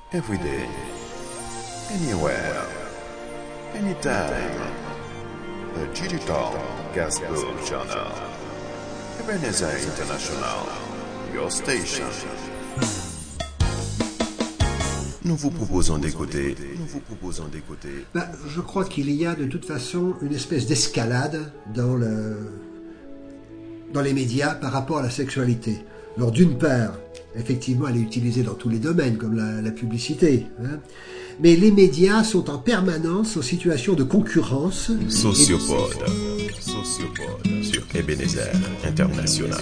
Every day, anywhere, anytime. The Digital Gospel Channel. Ebenezer International, your station. Nous vous proposons d'écouter. Je crois qu'il y a de toute façon une espèce d'escalade dans les médias par rapport à la sexualité. Alors d'une part, effectivement, elle est utilisée dans tous les domaines, comme la publicité. Mais les médias sont en permanence en situation de concurrence. Sociopod sur Ebenezer International.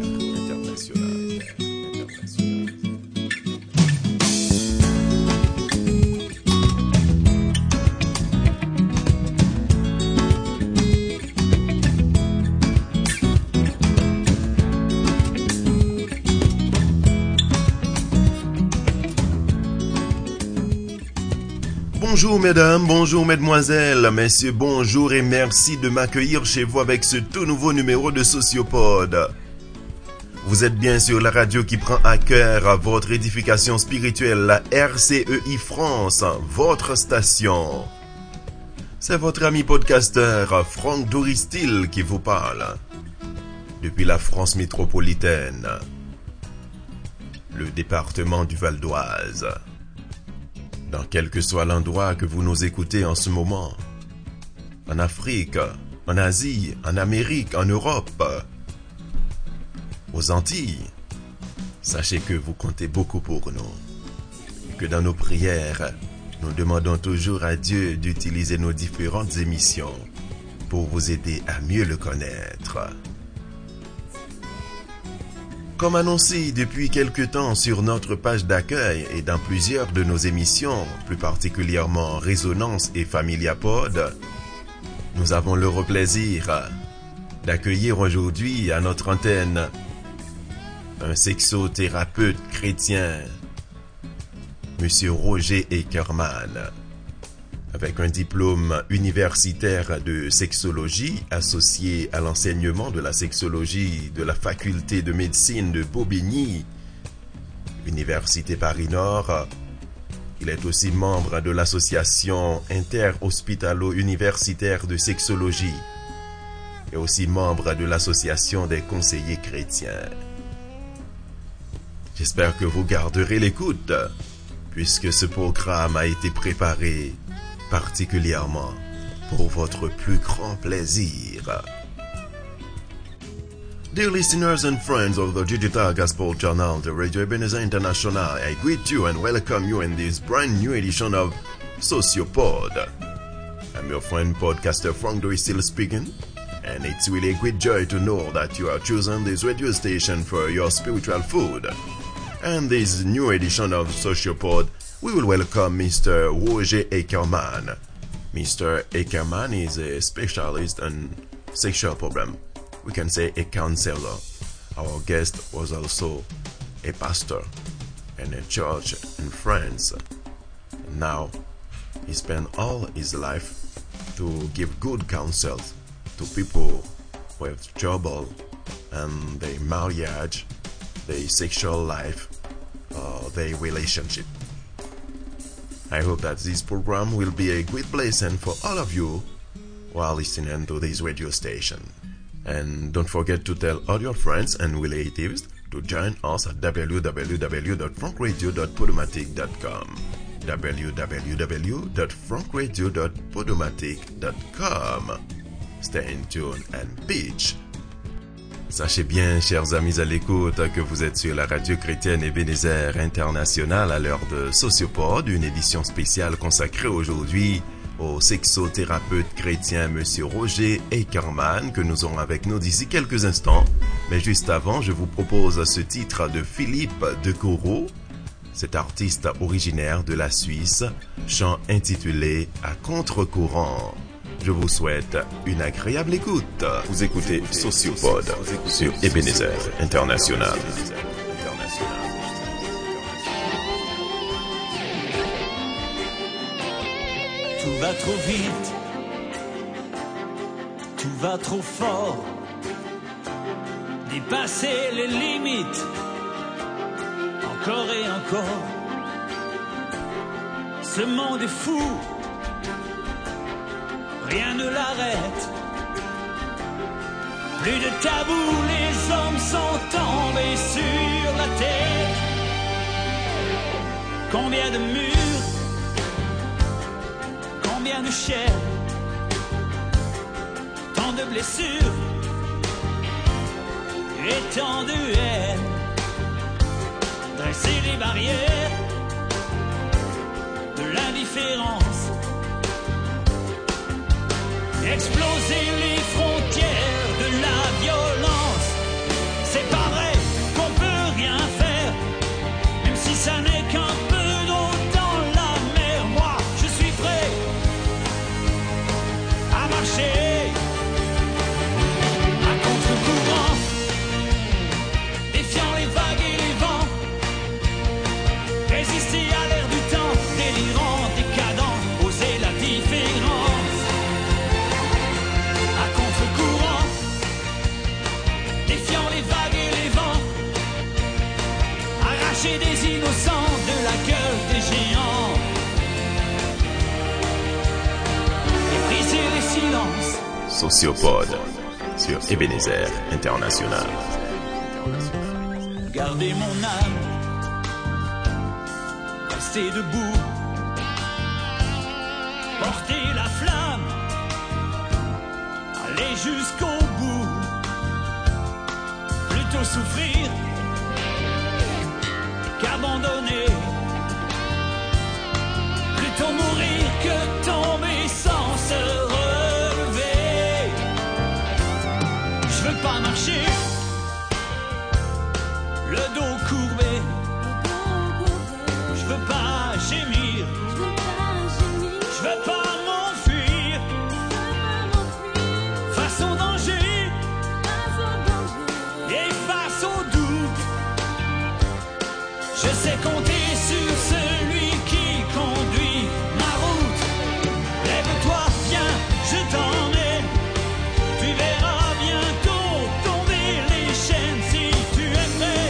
Bonjour mesdames, bonjour mesdemoiselles, messieurs, bonjour et merci de m'accueillir chez vous avec ce tout nouveau numéro de Sociopod. Vous êtes bien sur la radio qui prend à cœur votre édification spirituelle, la RCEI France, votre station. C'est votre ami podcasteur Franck Doristil qui vous parle, depuis la France métropolitaine, le département du Val d'Oise. Dans quel que soit l'endroit que vous nous écoutez en ce moment, en Afrique, en Asie, en Amérique, en Europe, aux Antilles, sachez que vous comptez beaucoup pour nous. Que dans nos prières, nous demandons toujours à Dieu d'utiliser nos différentes émissions pour vous aider à mieux le connaître. Comme annoncé depuis quelque temps sur notre page d'accueil et dans plusieurs de nos émissions, plus particulièrement Résonance et Familiapod, nous avons le plaisir d'accueillir aujourd'hui à notre antenne un sexothérapeute chrétien, Monsieur Roger Eckermann, avec un diplôme universitaire de sexologie associé à l'enseignement de la sexologie de la faculté de médecine de Bobigny, Université Paris-Nord. Il est aussi membre de l'association interhospitalo-universitaire de sexologie et aussi membre de l'association des conseillers chrétiens. J'espère que vous garderez l'écoute, puisque ce programme a été préparé particulièrement pour votre plus grand plaisir. Dear listeners and friends of the Digital Gospel Channel, the Radio Ebenezer International, I greet you and welcome you in this brand new edition of Sociopod. I'm your friend podcaster Frank Doristil speaking, and it's really a great joy to know that you have chosen this radio station for your spiritual food. And this new edition of Sociopod, we will welcome Mr. Roger Eckermann. Mr. Eckermann is a specialist in sexual problem. We can say a counselor. Our guest was also a pastor in a church in France. Now, he spent all his life to give good counsel to people with trouble in their marriage, their sexual life, or their relationship. I hope that this program will be a great blessing for all of you while listening to this radio station. And don't forget to tell all your friends and relatives to join us at www.frankradio.podomatic.com www.frankradio.podomatic.com. Stay in tune and pitch. Sachez bien, chers amis à l'écoute, que vous êtes sur la radio chrétienne Ebenezer International à l'heure de Sociopod, une édition spéciale consacrée aujourd'hui au sexothérapeute chrétien Monsieur Roger Eckermann que nous aurons avec nous d'ici quelques instants. Mais juste avant, je vous propose ce titre de Philippe de Corot, cet artiste originaire de la Suisse, chant intitulé « À contre-courant ». Je vous souhaite une agréable écoute. Vous écoutez Sociopod sur Ebenezer International. Tout va trop vite, tout va trop fort, dépasser les limites, encore et encore. Ce monde est fou, rien ne l'arrête. Plus de tabou, les hommes sont tombés sur la tête. Combien de murs, combien de chair, tant de blessures et tant de haine. Dresser les barrières de l'indifférence, exploser les frontières de la violence. C'est pas vrai qu'on peut rien faire, même si ça n'est qu'un peu d'eau dans la mer. Moi, je suis prêt à marcher à contre-courant, défiant les vagues et les vents, résister à l'air du temps, délirant, décadent, oser la différence. À contre-courant, défiant les vagues et les vents, arracher des innocents de la gueule des géants et briser les silences. Sociopod sur Ebenezer International. Garder mon âme, rester debout, porter la flamme, aller jusqu'au bout. Plutôt souffrir qu'abandonner, plutôt mourir que tomber sans se relever. Je veux pas marcher le dos courbé, je veux pas gémir, je veux pas m'enfuir face au danger et face au doute. Je sais compter sur celui qui conduit ma route. Lève-toi, viens, je t'emmène. Tu verras bientôt tomber les chaînes si tu es prêt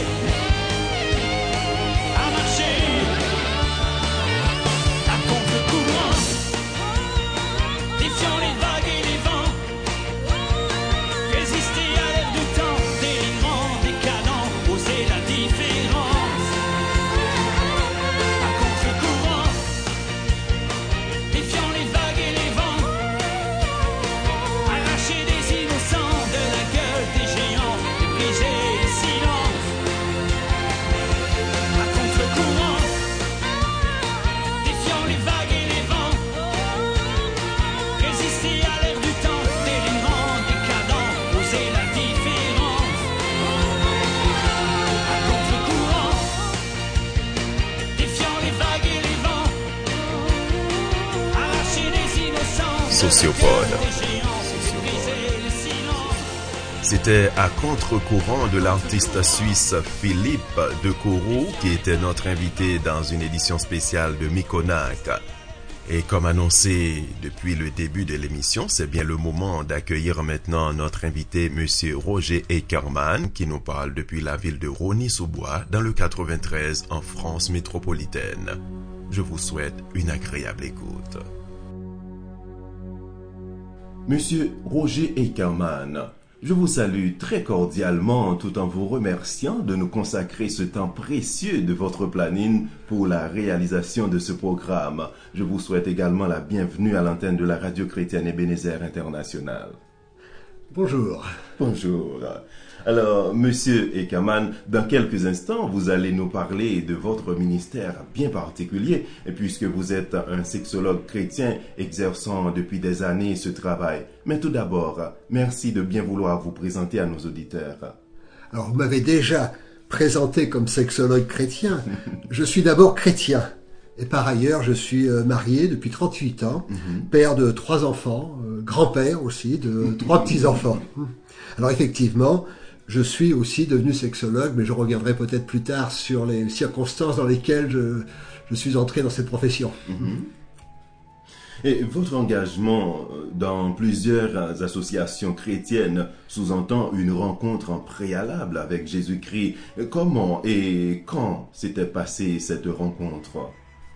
à marcher à contre-courant, défiant les vagues et les vents, résister à l'air du temps, délirant, décadent, oser la différence. À contre-courant, défiant les vagues et les vents, arracher des innocents de la gueule des géants et briser les silences. À contre-courant, défiant les vagues et les vents, résister à l'air du temps, délirant, décadent, oser la différence. À contre-courant, défiant les vagues et les vents, arracher des innocents de la Sociopod. gueule des géants et briser les silences. C'était à contre-courant de l'artiste suisse Philippe de Corot qui était notre invité dans une édition spéciale de Mikonak. Et comme annoncé depuis le début de l'émission, c'est bien le moment d'accueillir maintenant notre invité, Monsieur Roger Eckermann, qui nous parle depuis la ville de Rosny-sous-Bois, dans le 93, en France métropolitaine. Je vous souhaite une agréable écoute. Monsieur Roger Eckermann, je vous salue très cordialement tout en vous remerciant de nous consacrer ce temps précieux de votre planning pour la réalisation de ce programme. Je vous souhaite également la bienvenue à l'antenne de la radio chrétienne Ebenezer International. Bonjour. Bonjour. Alors, Monsieur Eckermann, dans quelques instants, vous allez nous parler de votre ministère bien particulier, puisque vous êtes un sexologue chrétien exerçant depuis des années ce travail. Mais tout d'abord, merci de bien vouloir vous présenter à nos auditeurs. Alors, vous m'avez déjà présenté comme sexologue chrétien. Je suis d'abord chrétien. Et par ailleurs, je suis marié depuis 38 ans, père de 3 enfants, grand-père aussi de 3 petits-enfants. Alors effectivement, je suis aussi devenu sexologue, mais je reviendrai peut-être plus tard sur les circonstances dans lesquelles je suis entré dans cette profession. Et votre engagement dans plusieurs associations chrétiennes sous-entend une rencontre en préalable avec Jésus-Christ. Comment et quand s'était passée cette rencontre ?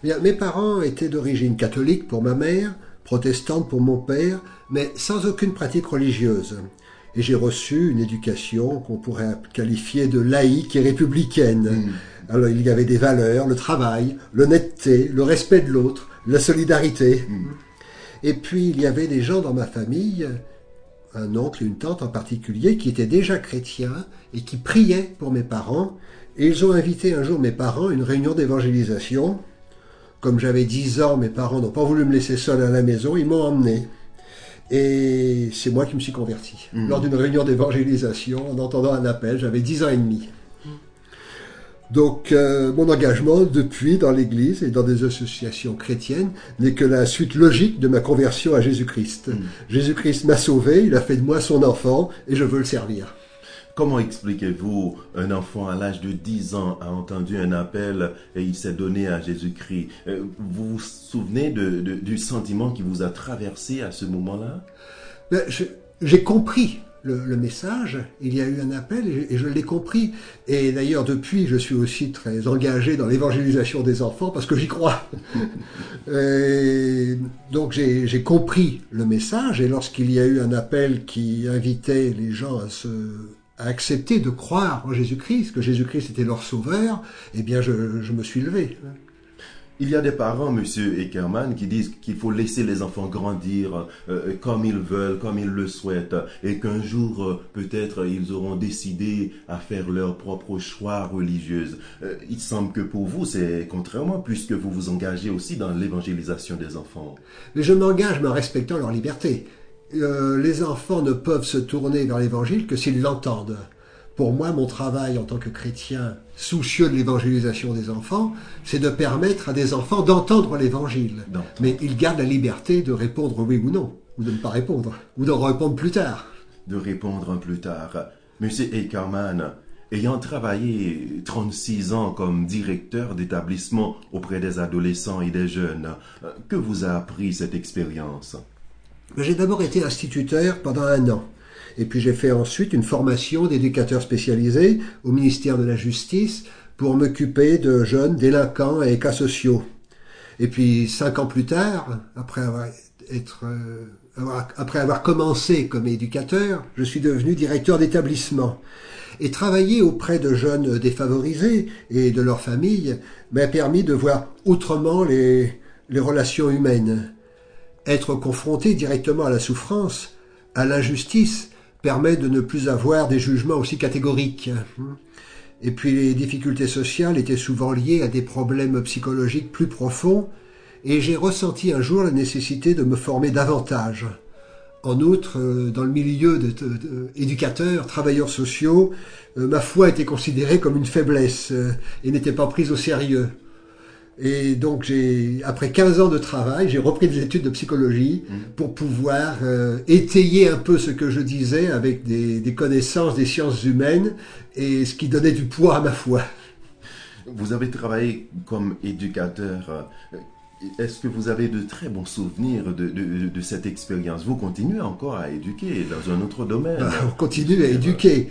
Bien, mes parents étaient d'origine catholique pour ma mère, protestante pour mon père, mais sans aucune pratique religieuse. Et j'ai reçu une éducation qu'on pourrait qualifier de laïque et républicaine. Alors il y avait des valeurs, le travail, l'honnêteté, le respect de l'autre, la solidarité. Et puis il y avait des gens dans ma famille, un oncle et une tante en particulier, qui étaient déjà chrétiens et qui priaient pour mes parents. Et ils ont invité un jour mes parents à une réunion d'évangélisation. Comme j'avais 10 ans, mes parents n'ont pas voulu me laisser seul à la maison, ils m'ont emmené. Et c'est moi qui me suis converti. Lors d'une réunion d'évangélisation, en entendant un appel, j'avais 10 ans et demi. Donc mon engagement depuis dans l'Église et dans des associations chrétiennes n'est que la suite logique de ma conversion à Jésus-Christ. Jésus-Christ m'a sauvé, il a fait de moi son enfant et je veux le servir. Comment expliquez-vous un enfant à l'âge de 10 ans a entendu un appel et il s'est donné à Jésus-Christ? Vous vous souvenez du sentiment qui vous a traversé à ce moment-là? J'ai compris le message, il y a eu un appel et je l'ai compris. Et d'ailleurs depuis, je suis aussi très engagé dans l'évangélisation des enfants parce que j'y crois. Donc j'ai compris le message et lorsqu'il y a eu un appel qui invitait les gens à accepter de croire en Jésus-Christ, que Jésus-Christ était leur sauveur, eh bien je me suis levé. Il y a des parents, monsieur Eckermann, qui disent qu'il faut laisser les enfants grandir comme ils veulent, comme ils le souhaitent, et qu'un jour, peut-être, ils auront décidé à faire leur propre choix religieux. Il semble que pour vous, c'est contrairement, puisque vous vous engagez aussi dans l'évangélisation des enfants. Mais je m'engage, mais en respectant leur liberté. Les enfants ne peuvent se tourner vers l'évangile que s'ils l'entendent. Pour moi, mon travail en tant que chrétien soucieux de l'évangélisation des enfants, c'est de permettre à des enfants d'entendre l'évangile. Mais ils gardent la liberté de répondre oui ou non, ou de ne pas répondre, ou de répondre plus tard. De répondre plus tard. Monsieur Eckermann, ayant travaillé 36 ans comme directeur d'établissement auprès des adolescents et des jeunes, que vous a appris cette expérience? J'ai d'abord été instituteur pendant 1 an. Et puis j'ai fait ensuite une formation d'éducateur spécialisé au ministère de la Justice pour m'occuper de jeunes délinquants et cas sociaux. Et puis 5 ans plus tard, après avoir commencé comme éducateur, je suis devenu directeur d'établissement. Et travailler auprès de jeunes défavorisés et de leurs familles m'a permis de voir autrement les relations humaines. Être confronté directement à la souffrance, à l'injustice, permet de ne plus avoir des jugements aussi catégoriques. Et puis les difficultés sociales étaient souvent liées à des problèmes psychologiques plus profonds, et j'ai ressenti un jour la nécessité de me former davantage. En outre, dans le milieu d'éducateurs, travailleurs sociaux, ma foi était considérée comme une faiblesse et n'était pas prise au sérieux. Et donc après 15 ans de travail, j'ai repris des études de psychologie pour pouvoir étayer un peu ce que je disais avec des connaissances des sciences humaines et ce qui donnait du poids à ma foi. Vous avez travaillé comme éducateur. Est-ce que vous avez de très bons souvenirs de cette expérience? Vous continuez encore à éduquer dans un autre domaine? On continue à éduquer.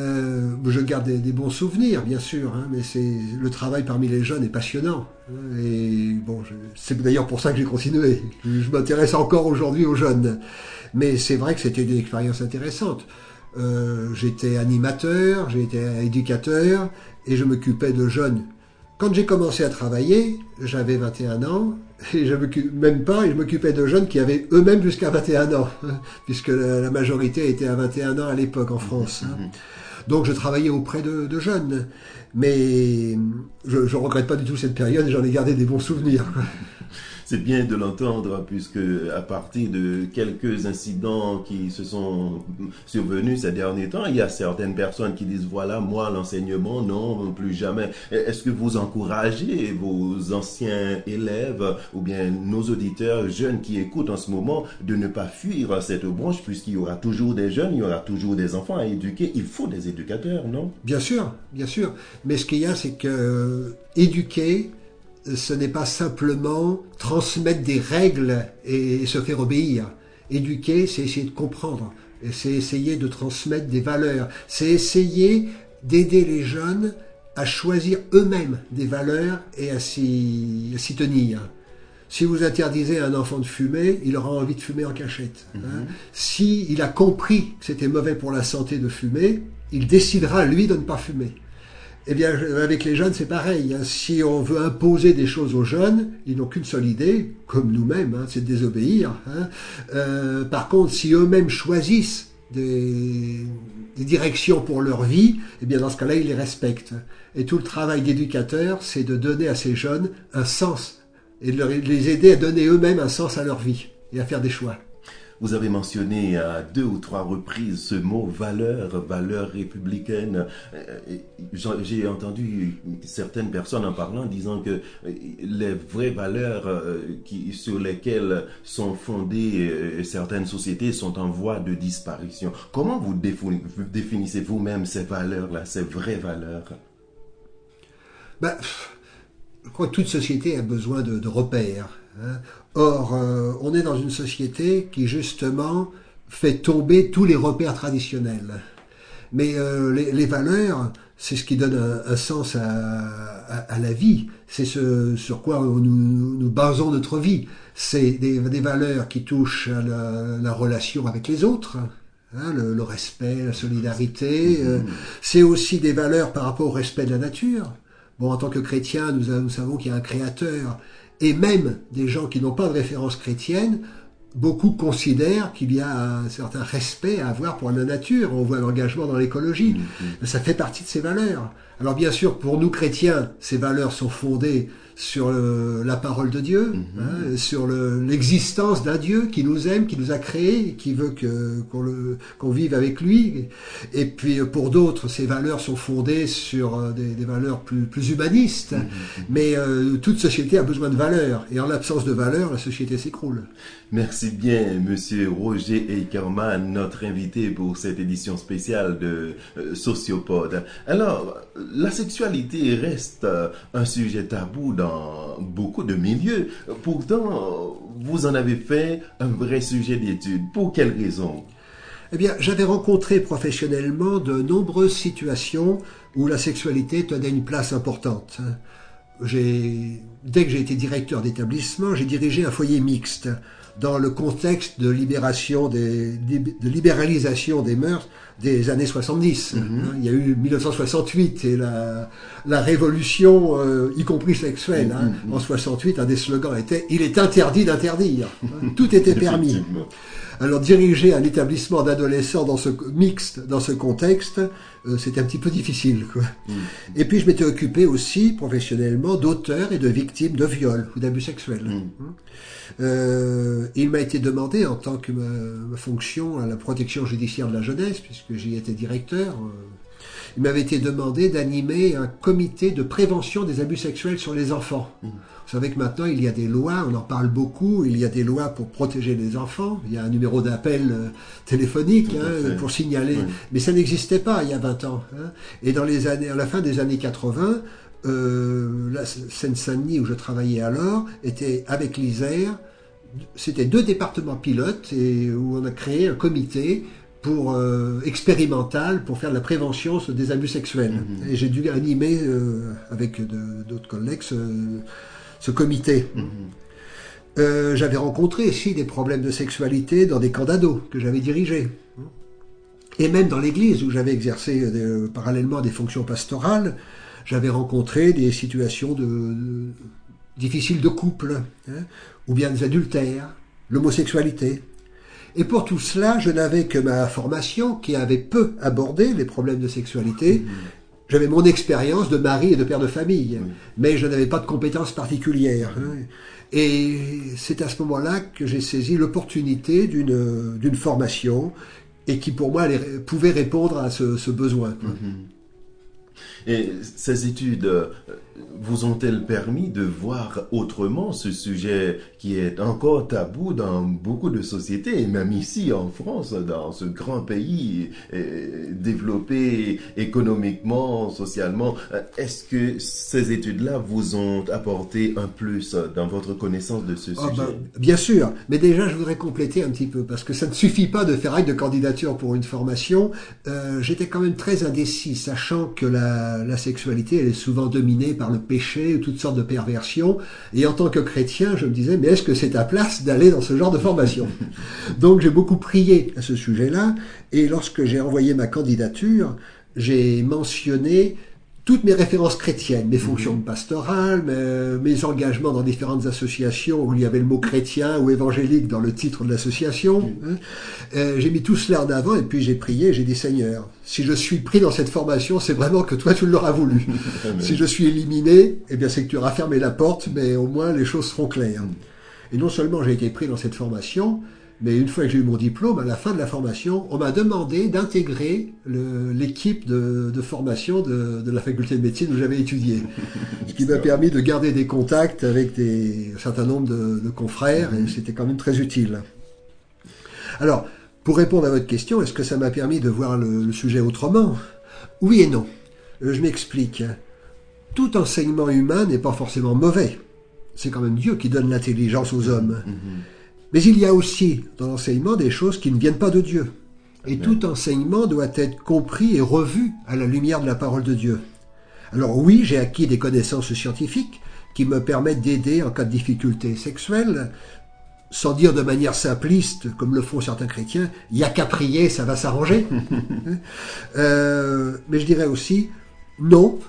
Je garde des bons souvenirs, bien sûr, mais le travail parmi les jeunes est passionnant. Et bon, c'est d'ailleurs pour ça que j'ai continué. Je m'intéresse encore aujourd'hui aux jeunes. Mais c'est vrai que c'était une expérience intéressante. J'étais animateur, j'étais éducateur et je m'occupais de jeunes. Quand j'ai commencé à travailler, j'avais 21 ans, et je m'occupais de jeunes qui avaient eux-mêmes jusqu'à 21 ans, puisque la majorité était à 21 ans à l'époque en France. Donc je travaillais auprès de jeunes, mais je regrette pas du tout cette période, et j'en ai gardé des bons souvenirs. C'est bien de l'entendre, puisque à partir de quelques incidents qui se sont survenus ces derniers temps, il y a certaines personnes qui disent, voilà, moi, l'enseignement, non, plus jamais. Est-ce que vous encouragez vos anciens élèves ou bien nos auditeurs jeunes qui écoutent en ce moment de ne pas fuir cette branche, puisqu'il y aura toujours des jeunes, il y aura toujours des enfants à éduquer, il faut des éducateurs, non? Bien sûr. Mais ce qu'il y a, c'est que éduquer, ce n'est pas simplement transmettre des règles et se faire obéir. Éduquer, c'est essayer de comprendre, c'est essayer de transmettre des valeurs, c'est essayer d'aider les jeunes à choisir eux-mêmes des valeurs et à s'y tenir. Si vous interdisez à un enfant de fumer, il aura envie de fumer en cachette. S'il a compris que c'était mauvais pour la santé de fumer, il décidera, lui, de ne pas fumer. Eh bien, avec les jeunes, c'est pareil. Si on veut imposer des choses aux jeunes, ils n'ont qu'une seule idée, comme nous-mêmes, c'est de désobéir. Par contre, si eux-mêmes choisissent des directions pour leur vie, eh bien, dans ce cas-là, ils les respectent. Et tout le travail d'éducateur, c'est de donner à ces jeunes un sens et de les aider à donner eux-mêmes un sens à leur vie et à faire des choix. Vous avez mentionné à 2 ou 3 reprises ce mot valeur républicaine. J'ai entendu certaines personnes en parlant disant que les vraies valeurs sur lesquelles sont fondées certaines sociétés sont en voie de disparition. Comment vous définissez vous-même ces valeurs-là, ces vraies valeurs? Je crois que toute société a besoin de repères. Or, on est dans une société qui, justement, fait tomber tous les repères traditionnels. Mais les valeurs, c'est ce qui donne un sens à la vie. C'est ce sur quoi nous basons notre vie. C'est des valeurs qui touchent à la relation avec les autres, le respect, la solidarité. C'est aussi des valeurs par rapport au respect de la nature. Bon, en tant que chrétiens, nous savons qu'il y a un créateur. Et même des gens qui n'ont pas de référence chrétienne, beaucoup considèrent qu'il y a un certain respect à avoir pour la nature. On voit l'engagement dans l'écologie. Ça fait partie de ces valeurs. Alors bien sûr, pour nous chrétiens, ces valeurs sont fondées sur la parole de Dieu, sur l'existence d'un Dieu qui nous aime, qui nous a créés, qui veut qu'on vive avec lui. Et puis pour d'autres, ces valeurs sont fondées sur des valeurs plus humanistes. Mais toute société a besoin de valeurs. Et en l'absence de valeurs, la société s'écroule. Merci bien, Monsieur Roger Eckermann, notre invité pour cette édition spéciale de Sociopod. Alors, la sexualité reste un sujet tabou dans beaucoup de milieux. Pourtant, vous en avez fait un vrai sujet d'étude. Pour quelles raisons? Eh bien, j'avais rencontré professionnellement de nombreuses situations où la sexualité tenait une place importante. Dès que j'ai été directeur d'établissement, j'ai dirigé un foyer mixte dans le contexte de libéralisation des mœurs des années 70. Il y a eu 1968 et la révolution, y compris sexuelle. En 68, un des slogans était « Il est interdit d'interdire ». Tout était permis. Alors diriger un établissement d'adolescents dans ce contexte, c'était un petit peu difficile, quoi. Et puis je m'étais occupé aussi professionnellement d'auteurs et de victimes de viols ou d'abus sexuels. Il m'a été demandé, en tant que ma fonction à la protection judiciaire de la jeunesse, puisque j'y étais directeur, il m'avait été demandé d'animer un comité de prévention des abus sexuels sur les enfants. Vous savez que maintenant, il y a des lois, on en parle beaucoup, il y a des lois pour protéger les enfants, il y a un numéro d'appel téléphonique pour signaler, mais ça n'existait pas il y a 20 ans. Et à la fin des années 80, la Seine-Saint-Denis, où je travaillais alors, était avec l'Isère, c'était 2 départements pilotes, et où on a créé un comité expérimental pour faire de la prévention des abus sexuels. Et j'ai dû animer avec d'autres collègues ce comité. J'avais rencontré ici des problèmes de sexualité dans des camps d'ados que j'avais dirigés. Et même dans l'église où j'avais exercé parallèlement à des fonctions pastorales, j'avais rencontré des situations difficiles de couple, ou bien des adultères, l'homosexualité. Et pour tout cela, je n'avais que ma formation qui avait peu abordé les problèmes de sexualité. J'avais mon expérience de mari et de père de famille, mais je n'avais pas de compétences particulières. Et c'est à ce moment-là que j'ai saisi l'opportunité d'une formation et qui, pour moi, pouvait répondre à ce besoin. Et ces études vous ont-elles permis de voir autrement ce sujet qui est encore tabou dans beaucoup de sociétés, et même ici en France, dans ce grand pays développé économiquement, socialement? Est-ce que ces études-là vous ont apporté un plus dans votre connaissance de ce sujet? Bien sûr, mais déjà je voudrais compléter un petit peu, parce que ça ne suffit pas de faire acte de candidature pour une formation. J'étais quand même très indécis, sachant que la sexualité elle est souvent dominée par le péché ou toutes sortes de perversions, et en tant que chrétien je me disais, mais est-ce que c'est ta place d'aller dans ce genre de formation? Donc j'ai beaucoup prié à ce sujet-là, et lorsque j'ai envoyé ma candidature, j'ai mentionné toutes mes références chrétiennes, mes fonctions pastorales, mes engagements dans différentes associations où il y avait le mot chrétien ou évangélique dans le titre de l'association. J'ai mis tout cela en avant, et puis j'ai prié, j'ai dit, Seigneur, si je suis pris dans cette formation, c'est vraiment que toi tu l'auras voulu. Si je suis éliminé, eh bien c'est que tu auras fermé la porte, mais au moins les choses seront claires. Et non seulement j'ai été pris dans cette formation, mais une fois que j'ai eu mon diplôme, à la fin de la formation, on m'a demandé d'intégrer l'équipe de formation de la faculté de médecine où j'avais étudié. Ce qui m'a permis de garder des contacts avec un certain nombre de confrères, et c'était quand même très utile. Alors, pour répondre à votre question, est-ce que ça m'a permis de voir le sujet autrement? Oui et non. Je m'explique. Tout enseignement humain n'est pas forcément mauvais. C'est quand même Dieu qui donne l'intelligence aux hommes. Mais il y a aussi dans l'enseignement des choses qui ne viennent pas de Dieu. Et tout enseignement doit être compris et revu à la lumière de la parole de Dieu. Alors oui, j'ai acquis des connaissances scientifiques qui me permettent d'aider en cas de difficultés sexuelles, sans dire de manière simpliste, comme le font certains chrétiens, il n'y a qu'à prier, ça va s'arranger. Mais je dirais aussi, non,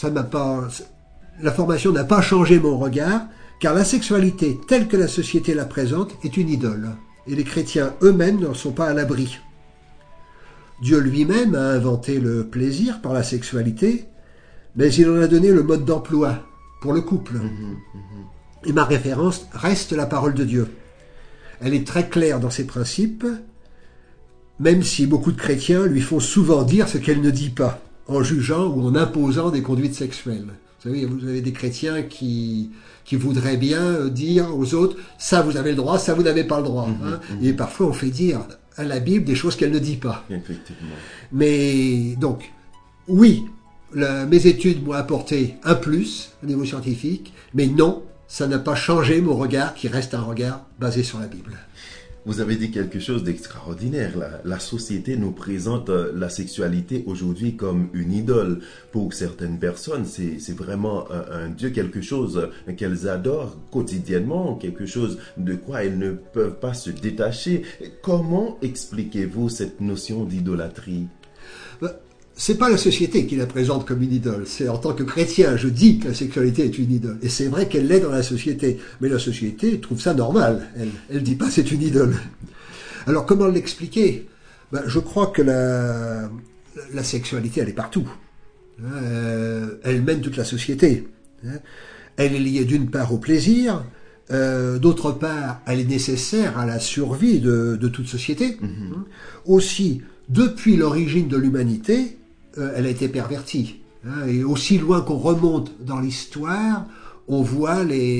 la formation n'a pas changé mon regard, car la sexualité telle que la société la présente est une idole, et les chrétiens eux-mêmes n'en sont pas à l'abri. Dieu lui-même a inventé le plaisir par la sexualité, mais il en a donné le mode d'emploi pour le couple. Et ma référence reste la parole de Dieu. Elle est très claire dans ses principes, même si beaucoup de chrétiens lui font souvent dire ce qu'elle ne dit pas, en jugeant ou en imposant des conduites sexuelles. Vous avez des chrétiens qui voudraient bien dire aux autres, ça vous avez le droit, ça vous n'avez pas le droit. Et parfois on fait dire à la Bible des choses qu'elle ne dit pas. Effectivement. Mais donc, oui, mes études m'ont apporté un plus au niveau scientifique, mais non, ça n'a pas changé mon regard qui reste un regard basé sur la Bible. Vous avez dit quelque chose d'extraordinaire. La société nous présente la sexualité aujourd'hui comme une idole. Pour certaines personnes, c'est vraiment un Dieu, quelque chose qu'elles adorent quotidiennement, quelque chose de quoi elles ne peuvent pas se détacher. Comment expliquez-vous cette notion d'idolâtrie? C'est pas la société qui la présente comme une idole. C'est en tant que chrétien, je dis que la sexualité est une idole. Et c'est vrai qu'elle l'est dans la société. Mais la société trouve ça normal. Elle dit pas c'est une idole. Alors comment l'expliquer? Je crois que la sexualité, elle est partout. Elle mène toute la société. Elle est liée d'une part au plaisir, d'autre part, elle est nécessaire à la survie de toute société. Aussi, depuis l'origine de l'humanité, elle a été pervertie. Et aussi loin qu'on remonte dans l'histoire, on voit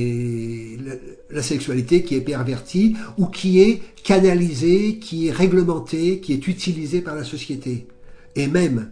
la sexualité qui est pervertie ou qui est canalisée, qui est réglementée, qui est utilisée par la société. Et même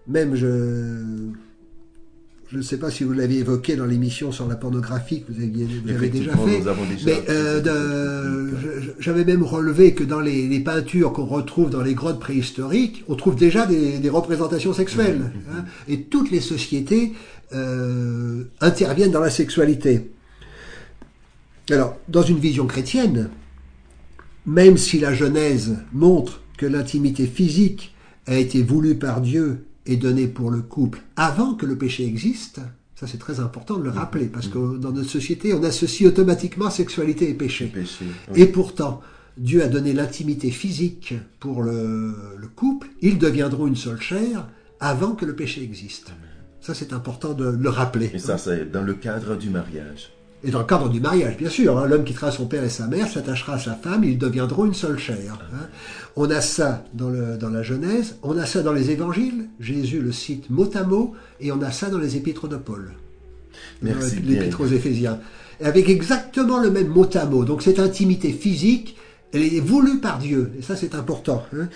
je ne sais pas si vous l'avez évoqué dans l'émission sur la pornographie que vous avez déjà fait, mais j'avais même relevé que dans les peintures qu'on retrouve dans les grottes préhistoriques, on trouve déjà des représentations sexuelles. Et toutes les sociétés interviennent dans la sexualité. Alors, dans une vision chrétienne, même si la Genèse montre que l'intimité physique a été voulue par Dieu et donné pour le couple avant que le péché existe, ça c'est très important de le rappeler, parce que dans notre société, on associe automatiquement sexualité et péché. Oui. Et pourtant, Dieu a donné l'intimité physique pour le couple, ils deviendront une seule chair avant que le péché existe. Ça c'est important de le rappeler. Et ça c'est dans le cadre du mariage. Et dans le cadre du mariage, bien sûr, l'homme quittera son père et sa mère, s'attachera à sa femme, ils deviendront une seule chair. On a ça dans la Genèse, on a ça dans les évangiles, Jésus le cite mot à mot, et on a ça dans les épîtres de Paul. Merci bien. L'Épître aux Éphésiens. Avec exactement le même mot à mot. Donc cette intimité physique, elle est voulue par Dieu. Et ça, c'est important. Hein.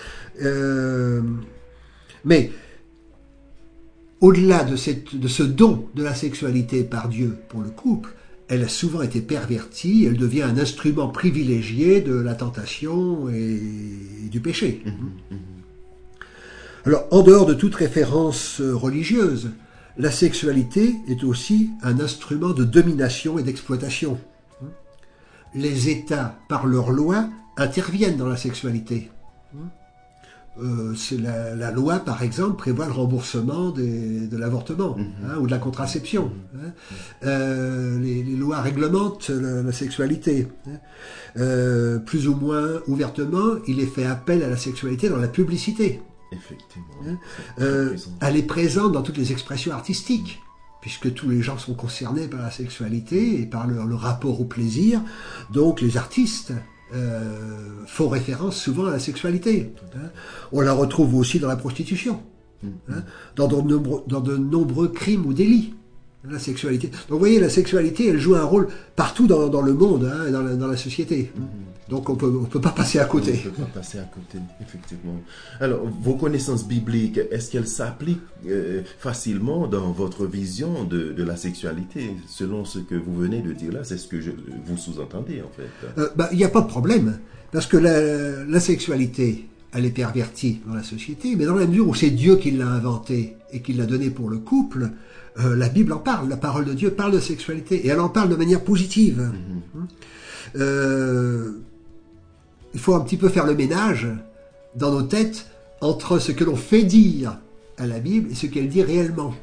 Mais au-delà de ce don de la sexualité par Dieu pour le couple, elle a souvent été pervertie, elle devient un instrument privilégié de la tentation et du péché. Alors, en dehors de toute référence religieuse, la sexualité est aussi un instrument de domination et d'exploitation. Les États, par leurs lois, interviennent dans la sexualité. C'est la loi, par exemple, prévoit le remboursement de l'avortement ou de la contraception. Les lois réglementent la sexualité. Plus ou moins ouvertement, il est fait appel à la sexualité dans la publicité. Effectivement. Elle est présente dans toutes les expressions artistiques, puisque tous les gens sont concernés par la sexualité et par le rapport au plaisir. Donc les artistes font référence souvent à la sexualité. On la retrouve aussi dans la prostitution, dans de nombreux crimes ou délits. La sexualité. Donc vous voyez, la sexualité, elle joue un rôle partout dans le monde, dans la société. Donc on peut pas passer à côté. On ne peut pas passer à côté, effectivement. Alors, vos connaissances bibliques, est-ce qu'elles s'appliquent facilement dans votre vision de la sexualité? Selon ce que vous venez de dire là, c'est ce que vous sous-entendez en fait. Il n'y a pas de problème, parce que la sexualité, elle est pervertie dans la société, mais dans la mesure où c'est Dieu qui l'a inventée et qui l'a donnée pour le couple, la Bible en parle, la parole de Dieu parle de sexualité, et elle en parle de manière positive. Il faut un petit peu faire le ménage dans nos têtes entre ce que l'on fait dire à la Bible et ce qu'elle dit réellement.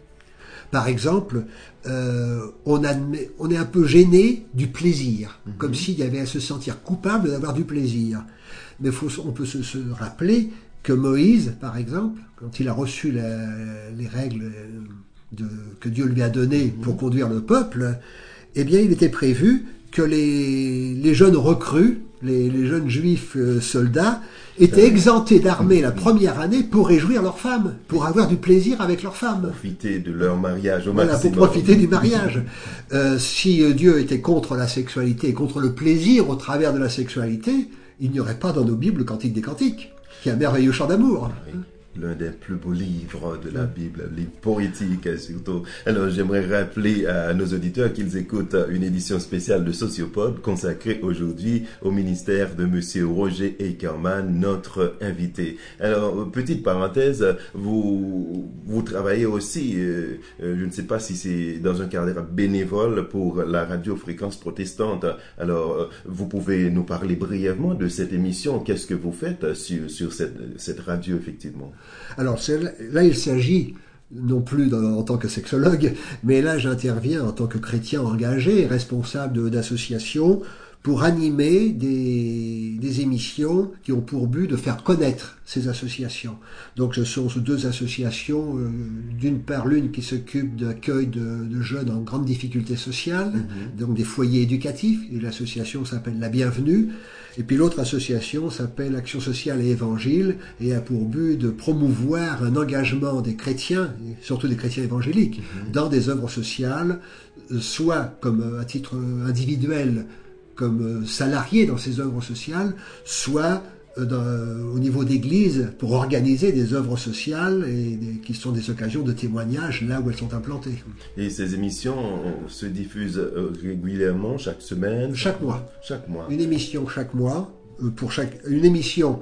Par exemple, on est un peu gêné du plaisir, comme s'il y avait à se sentir coupable d'avoir du plaisir. Mais on peut se rappeler que Moïse, par exemple, quand il a reçu les règles que Dieu lui a données pour conduire le peuple, eh bien, il était prévu que les jeunes recrues, les jeunes juifs soldats, étaient exemptés d'armée la première année pour réjouir leurs femmes, pour avoir du plaisir avec leurs femmes. Profiter de leur mariage au voilà, maximum. pour profiter du mariage. Si Dieu était contre la sexualité et contre le plaisir au travers de la sexualité, il n'y aurait pas dans nos Bibles le Cantique des Cantiques, qui est un merveilleux chant d'amour. Oui. L'un des plus beaux livres de la Bible, livre poétique surtout. Alors j'aimerais rappeler à nos auditeurs qu'ils écoutent une édition spéciale de Sociopod consacrée aujourd'hui au ministère de Monsieur Roger Eckermann, notre invité. Alors petite parenthèse, vous travaillez aussi, je ne sais pas si c'est dans un cadre bénévole pour la radio Fréquence Protestante. Alors vous pouvez nous parler brièvement de cette émission. Qu'est-ce que vous faites sur cette radio effectivement? Alors là, il s'agit non plus en tant que sexologue, mais là, j'interviens en tant que chrétien engagé, responsable d'associations, pour animer des émissions qui ont pour but de faire connaître ces associations. Donc ce sont deux associations, d'une part l'une qui s'occupe d'accueil de jeunes en grande difficulté sociale, donc des foyers éducatifs, et l'association s'appelle La Bienvenue, et puis l'autre association s'appelle Action sociale et évangile, et a pour but de promouvoir un engagement des chrétiens, et surtout des chrétiens évangéliques, dans des œuvres sociales, soit comme à titre individuel, comme salariés dans ces œuvres sociales, soit au niveau d'église pour organiser des œuvres sociales qui sont des occasions de témoignage là où elles sont implantées. Et ces émissions se diffusent régulièrement, chaque semaine? Chaque mois. Chaque mois. Une émission chaque mois, une émission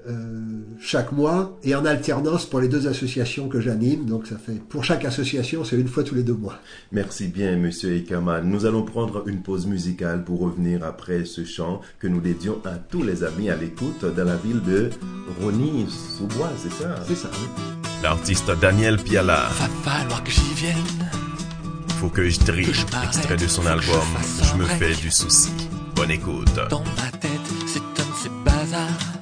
chaque mois et en alternance pour les deux associations que j'anime. Donc ça fait, pour chaque association, c'est une fois tous les 2 mois. Merci bien, Monsieur Eckermann. Nous allons prendre une pause musicale pour revenir après ce chant que nous dédions à tous les amis à l'écoute dans la ville de Rosny-sous-Bois, c'est ça? C'est ça, oui. L'artiste Daniel Piala. Va falloir que j'y vienne. Faut que je trie. Que je m'arrête, Extrait de son faut que album je fasse Je un me break. fais du souci. Bonne écoute. Dans ma tête, c'est un de ces bazars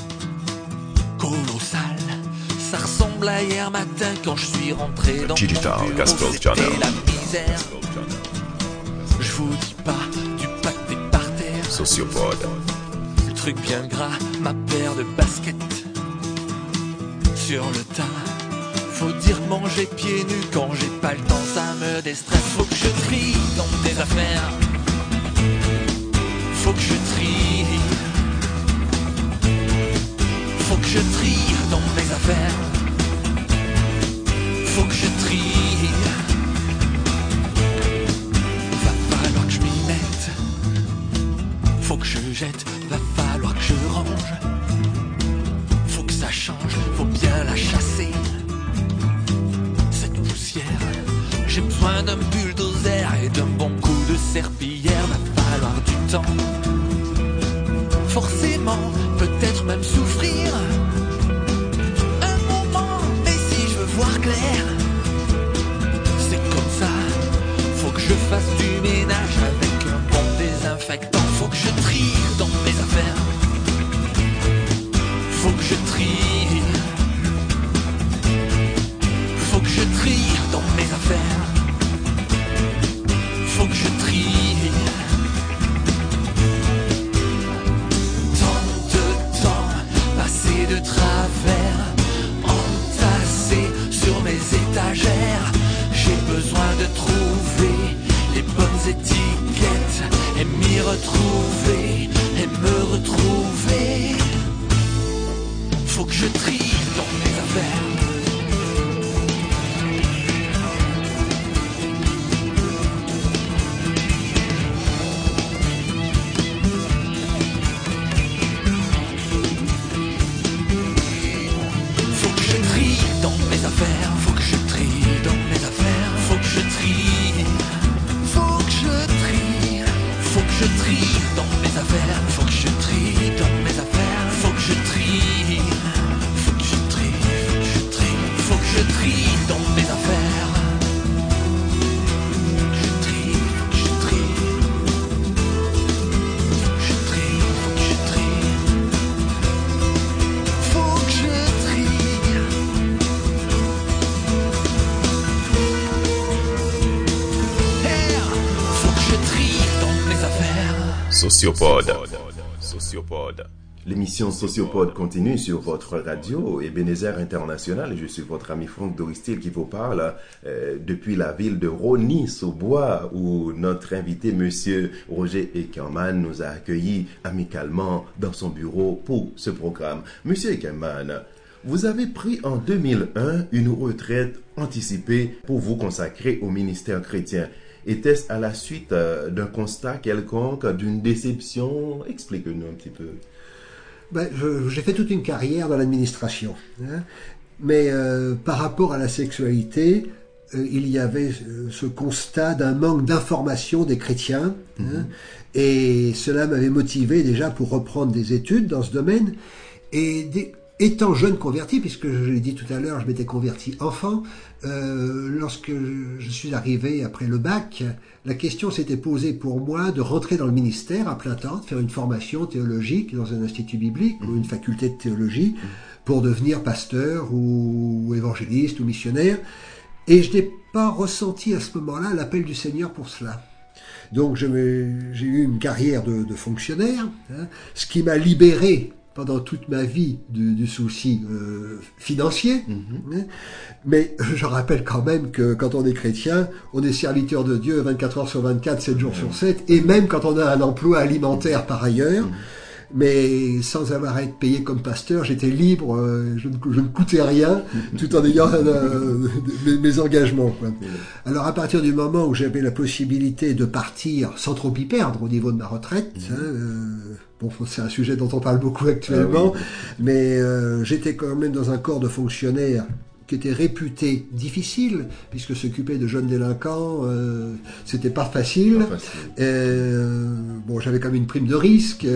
colossal. Ça ressemble à hier matin quand je suis rentré dans Digital mon bureau, Gospel c'était Channel. la misère. Je vous dis pas du pâté par terre, Sociopod. le truc bien gras, ma paire de baskets sur le tas, Faut dire que manger pieds nus quand j'ai pas le temps, ça me déstresse. Faut que je trie dans mes affaires. Faut que je trie. Faut que je trie dans mes affaires. Faut que je trie. Va falloir que je m'y mette. Faut que je jette. Va falloir que je range. Faut que ça change. Faut bien la chasser. Cette poussière. J'ai besoin d'un bulldozer et d'un bon coup de serpillière. Va falloir du temps. Forcément, peut-être même souffrir un moment, mais si je veux voir clair, c'est comme ça. Faut que je fasse du ménage avec un bon désinfectant. Faut que je trie dans mes affaires. Faut que je trie. Faut que je trie dans mes affaires. Faut que je trie. De travers, entassé sur mes étagères. J'ai besoin de trouver les bonnes étiquettes et m'y retrouver et me retrouver. Faut que je trie dans mes affaires. Faut que je trie dans mes affaires. Faut que je trie. Faut que je trie. Faut que je trie dans mes affaires. Faut que je trie dans mes affaires. Faut que je trie. Faut que je trie. Faut que je trie. Faut que je trie dans mes affaires. Je trie. Faut que je trie. Faut que je trie. Faut que je trie. Faut que je trie. Sociopod. L'émission Sociopod continue sur votre radio Ebenezer International. Je suis votre ami Franck Doristil qui vous parle depuis la ville de Rosny-sous-Bois où notre invité, monsieur Roger Eckermann, nous a accueillis amicalement dans son bureau pour ce programme. Monsieur Eckermann, vous avez pris en 2001 une retraite anticipée pour vous consacrer au ministère chrétien. Était-ce à la suite d'un constat quelconque, d'une déception? Expliquez-nous un petit peu. J'ai fait toute une carrière dans l'administration. Hein, mais par rapport à la sexualité, il y avait ce constat d'un manque d'information des chrétiens. Hein, et cela m'avait motivé déjà pour reprendre des études dans ce domaine. Et étant jeune converti, puisque je l'ai dit tout à l'heure, je m'étais converti enfant, lorsque je suis arrivé après le bac, la question s'était posée pour moi de rentrer dans le ministère à plein temps, de faire une formation théologique dans un institut biblique ou une faculté de théologie pour devenir pasteur ou évangéliste ou missionnaire. Et je n'ai pas ressenti à ce moment-là l'appel du Seigneur pour cela. Donc j'ai eu une carrière de fonctionnaire, hein, ce qui m'a libéré pendant toute ma vie du souci financier. Mais je rappelle quand même que quand on est chrétien, on est serviteur de Dieu 24 heures sur 24, 7 jours sur 7, et même quand on a un emploi alimentaire par ailleurs. Mais sans avoir à être payé comme pasteur, j'étais libre, je ne coûtais rien, tout en ayant mes engagements, quoi. Alors à partir du moment où j'avais la possibilité de partir sans trop y perdre au niveau de ma retraite, bon, c'est un sujet dont on parle beaucoup actuellement, mais j'étais quand même dans un corps de fonctionnaires qui était réputé difficile, puisque s'occuper de jeunes délinquants, c'était pas facile. Bon, j'avais quand même une prime de risque.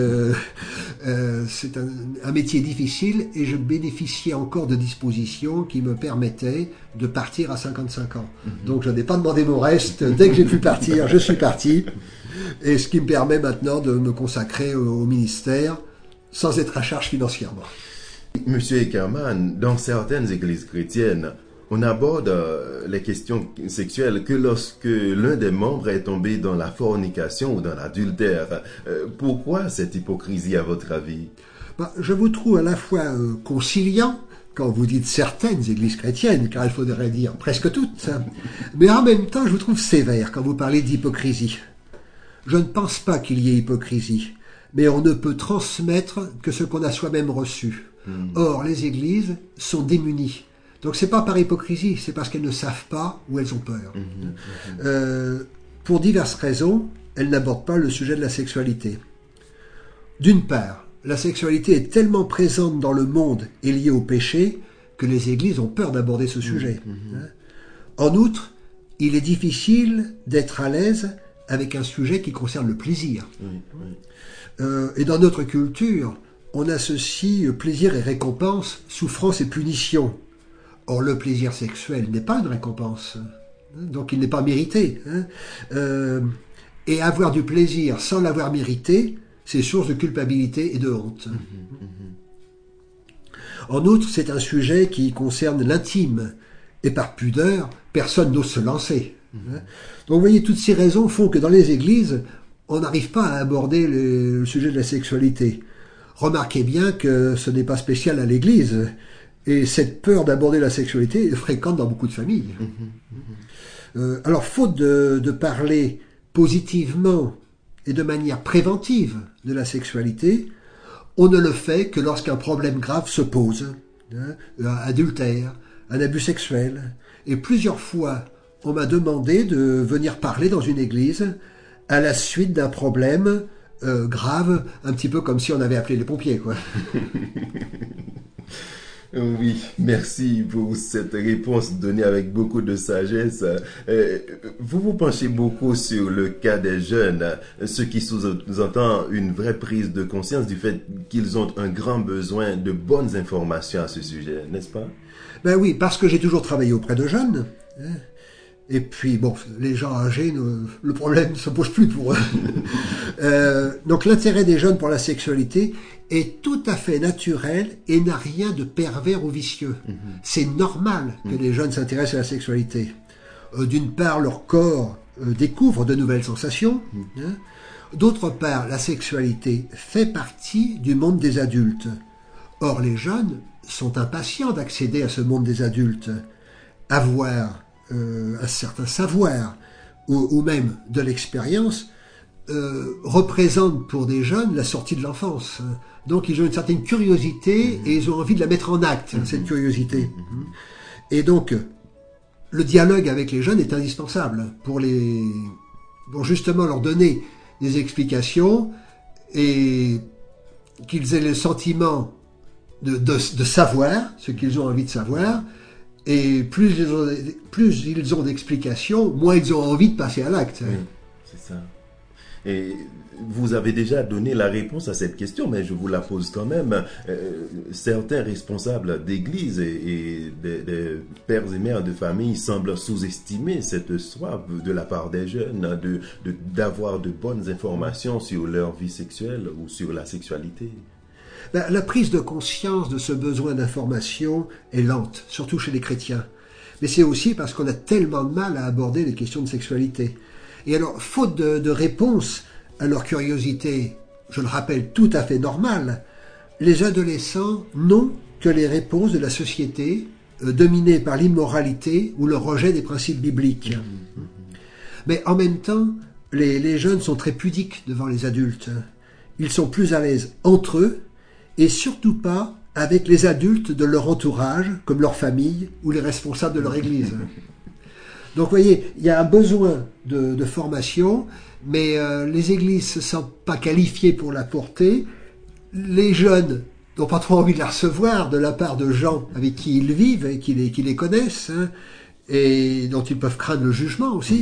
C'est un métier difficile, et je bénéficiais encore de dispositions qui me permettaient de partir à 55 ans. Donc, je n'ai pas demandé mon reste. Dès que j'ai pu partir, je suis parti. Et ce qui me permet maintenant de me consacrer au ministère sans être à charge financièrement. Monsieur Eckermann, dans certaines églises chrétiennes, on aborde les questions sexuelles que lorsque l'un des membres est tombé dans la fornication ou dans l'adultère. Pourquoi cette hypocrisie à votre avis? Je vous trouve à la fois conciliant quand vous dites certaines églises chrétiennes, car il faudrait dire presque toutes, hein. Mais en même temps, je vous trouve sévère quand vous parlez d'hypocrisie. Je ne pense pas qu'il y ait hypocrisie, mais on ne peut transmettre que ce qu'on a soi-même reçu. Or, les églises sont démunies. Donc c'est pas par hypocrisie, c'est parce qu'elles ne savent pas ou elles ont peur. Pour diverses raisons, elles n'abordent pas le sujet de la sexualité. D'une part, la sexualité est tellement présente dans le monde et liée au péché que les églises ont peur d'aborder ce sujet. En outre, il est difficile d'être à l'aise avec un sujet qui concerne le plaisir. Et dans notre culture, on associe plaisir et récompense, souffrance et punition. Or, le plaisir sexuel n'est pas une récompense, donc il n'est pas mérité. Et avoir du plaisir sans l'avoir mérité, c'est source de culpabilité et de honte. En outre, c'est un sujet qui concerne l'intime, et par pudeur, personne n'ose se lancer. Donc vous voyez, toutes ces raisons font que dans les églises, on n'arrive pas à aborder le sujet de la sexualité. Remarquez bien que ce n'est pas spécial à l'église, et cette peur d'aborder la sexualité est fréquente dans beaucoup de familles. Alors, faute de parler positivement et de manière préventive de la sexualité, on ne le fait que lorsqu'un problème grave se pose, un adultère, un abus sexuel. Et plusieurs fois, on m'a demandé de venir parler dans une église à la suite d'un problème grave, un petit peu comme si on avait appelé les pompiers, quoi. Oui, merci pour cette réponse donnée avec beaucoup de sagesse. Vous vous penchez beaucoup sur le cas des jeunes, ce qui sous-entend une vraie prise de conscience du fait qu'ils ont un grand besoin de bonnes informations à ce sujet, n'est-ce pas? Ben oui, parce que j'ai toujours travaillé auprès de jeunes. Et puis, bon, les gens âgés, le problème ne se pose plus pour eux. Donc l'intérêt des jeunes pour la sexualité est tout à fait naturel et n'a rien de pervers ou vicieux. C'est normal que les jeunes s'intéressent à la sexualité. D'une part, leur corps découvre de nouvelles sensations. D'autre part, la sexualité fait partie du monde des adultes. Or, les jeunes sont impatients d'accéder à ce monde des adultes. Avoir un certain savoir ou même de l'expérience représente pour des jeunes la sortie de l'enfance. Donc ils ont une certaine curiosité et ils ont envie de la mettre en acte, cette curiosité. Et donc le dialogue avec les jeunes est indispensable pour justement leur donner des explications et qu'ils aient le sentiment de savoir ce qu'ils ont envie de savoir. Et plus ils ont d'explications, moins ils ont envie de passer à l'acte. Oui, c'est ça. Et vous avez déjà donné la réponse à cette question, mais je vous la pose quand même. Certains responsables d'église et des pères et mères de famille semblent sous-estimer cette soif de la part des jeunes d'avoir de bonnes informations sur leur vie sexuelle ou sur la sexualité. La prise de conscience de ce besoin d'information est lente, surtout chez les chrétiens. Mais c'est aussi parce qu'on a tellement de mal à aborder les questions de sexualité. Et alors, faute de réponse à leur curiosité, je le rappelle, tout à fait normale, les adolescents n'ont que les réponses de la société, dominée par l'immoralité ou le rejet des principes bibliques. Mais en même temps, les jeunes sont très pudiques devant les adultes. Ils sont plus à l'aise entre eux, et surtout pas avec les adultes de leur entourage, comme leur famille ou les responsables de leur église. Donc vous voyez, il y a un besoin de formation, mais les églises ne se sentent pas qualifiées pour l'apporter. Les jeunes n'ont pas trop envie de la recevoir de la part de gens avec qui ils vivent et qui les connaissent, et dont ils peuvent craindre le jugement aussi.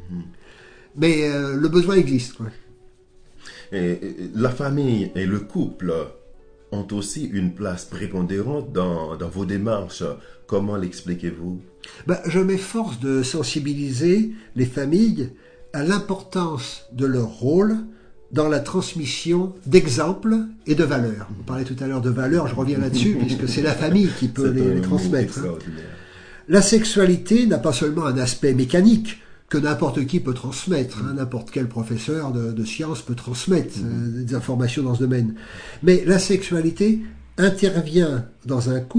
Mais le besoin existe, quoi. Et la famille et le couple ont aussi une place prépondérante dans vos démarches. Comment l'expliquez-vous? Je m'efforce de sensibiliser les familles à l'importance de leur rôle dans la transmission d'exemples et de valeurs. On parlait tout à l'heure de valeurs, je reviens là-dessus, puisque c'est la famille qui peut les transmettre. La sexualité n'a pas seulement un aspect mécanique que n'importe qui peut transmettre, n'importe quel professeur de sciences peut transmettre des informations dans ce domaine. Mais la sexualité intervient dans un couple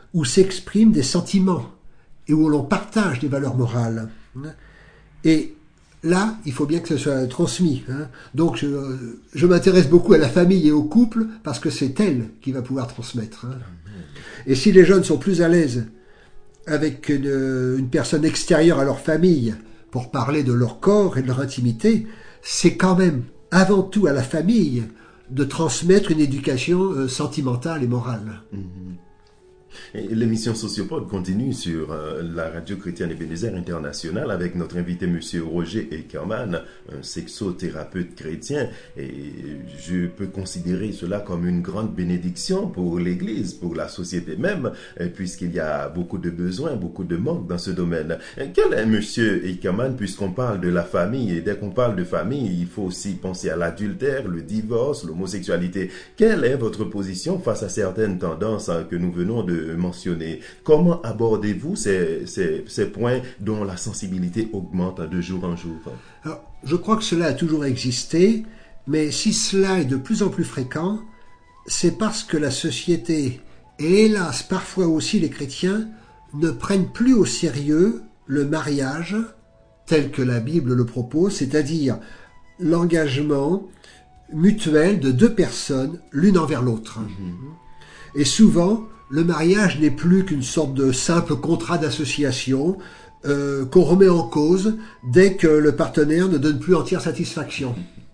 où s'expriment des sentiments et où l'on partage des valeurs morales. Et là, il faut bien que ce soit transmis. Donc, je m'intéresse beaucoup à la famille et au couple parce que c'est elle qui va pouvoir transmettre. Et si les jeunes sont plus à l'aise avec une personne extérieure à leur famille pour parler de leur corps et de leur intimité, c'est quand même avant tout à la famille de transmettre une éducation sentimentale et morale. L'émission Sociopod continue sur la radio chrétienne Ebenezer International avec notre invité monsieur Roger Eckermann, un sexothérapeute chrétien, et je peux considérer cela comme une grande bénédiction pour l'Église, pour la société même, puisqu'il y a beaucoup de besoins, beaucoup de manques dans ce domaine. Quel est monsieur Eckermann, puisqu'on parle de la famille, et dès qu'on parle de famille, il faut aussi penser à l'adultère, le divorce, l'homosexualité. Quelle est votre position face à certaines tendances que nous venons de mentionner? Comment abordez-vous ces points dont la sensibilité augmente de jour en jour? Alors, je crois que cela a toujours existé, mais si cela est de plus en plus fréquent, c'est parce que la société, et hélas parfois aussi les chrétiens, ne prennent plus au sérieux le mariage tel que la Bible le propose, c'est-à-dire l'engagement mutuel de deux personnes l'une envers l'autre. Et souvent, le mariage n'est plus qu'une sorte de simple contrat d'association qu'on remet en cause dès que le partenaire ne donne plus entière satisfaction.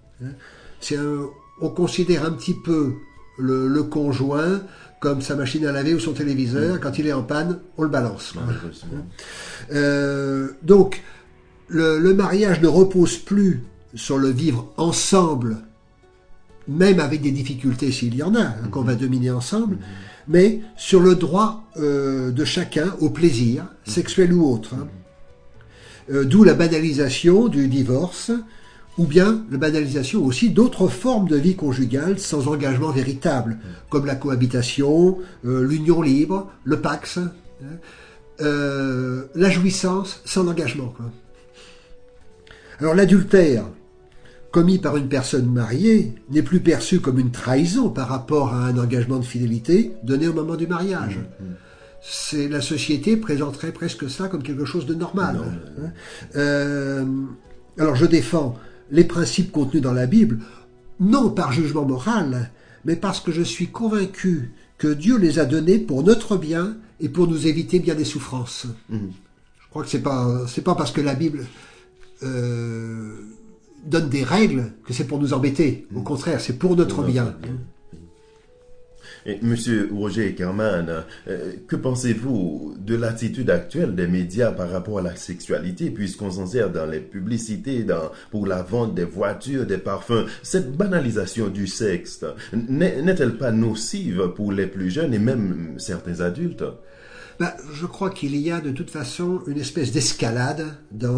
On considère un petit peu le conjoint comme sa machine à laver ou son téléviseur. Quand il est en panne, on le balance. Donc, le mariage ne repose plus sur le vivre ensemble, même avec des difficultés s'il y en a, qu'on va dominer ensemble, mais sur le droit de chacun au plaisir, sexuel ou autre. D'où la banalisation du divorce, ou bien la banalisation aussi d'autres formes de vie conjugale sans engagement véritable, comme la cohabitation, l'union libre, le pax, la jouissance sans engagement. Alors l'adultère commis par une personne mariée n'est plus perçu comme une trahison par rapport à un engagement de fidélité donné au moment du mariage. La société présenterait presque ça comme quelque chose de normal. Alors je défends les principes contenus dans la Bible, non par jugement moral, mais parce que je suis convaincu que Dieu les a donnés pour notre bien et pour nous éviter bien des souffrances. Je crois que c'est pas parce que la Bible donne des règles que c'est pour nous embêter. Au contraire, c'est pour notre bien. Et Monsieur Roger Eckermann, que pensez-vous de l'attitude actuelle des médias par rapport à la sexualité, puisqu'on s'en sert dans les publicités, pour la vente des voitures, des parfums? Cette banalisation du sexe n'est-elle pas nocive pour les plus jeunes et même certains adultes? Je crois qu'il y a de toute façon une espèce d'escalade dans